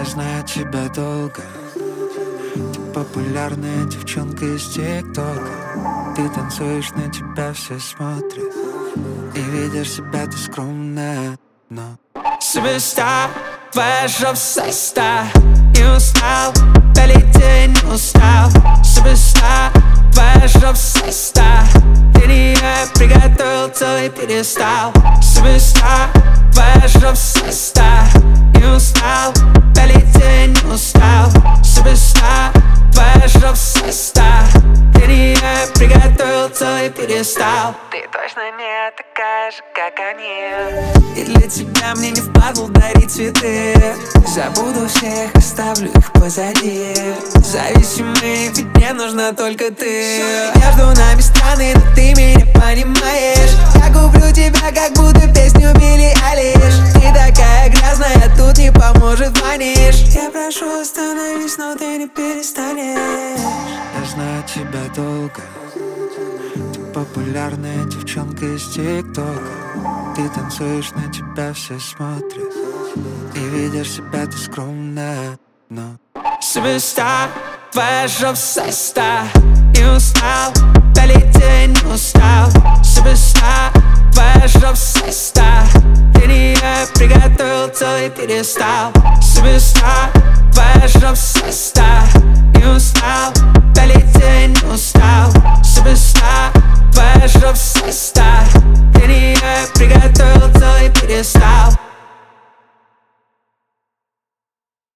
Я знаю тебя долго. Ты популярная девчонка из ТикТока. Ты танцуешь, на тебя все смотрят. И видишь себя ты скромная, но Суперстар, твоя жоп-сестра. Не устал, полететь не устал. Суперстар, твоя жоп-сестра. Ты не я приготовил целый пьедестал. Суперстар, твоя жоп-сестра. Не устал, полететь не устал. Суперстар, твоя жоп-сестра. Ты не я приготовил целый пьедестал. Ты точно не такая же, как они. И для тебя мне не впадло дарить цветы. Забуду всех, оставлю их позади. Зависимые, ведь мне нужна только ты. Между нами страны, но ты меня понимаешь. Я куплю тебя, как будто песню Билли Айлиш. Ты такая грязная, тут не поможет ваниш. Я прошу, остановись, но ты не перестанешь. я знаю тебя долго. Ты популярная девчонка из ТикТока. Ты танцуешь, на тебя все смотрят. И видишь себя ты скромная, но Суперстар, твоя жоп-сестра. Не устал, полететь не устал. Суперстар, твоя жоп-сестра. Ты не я приготовил целый пьедестал. Суперстар,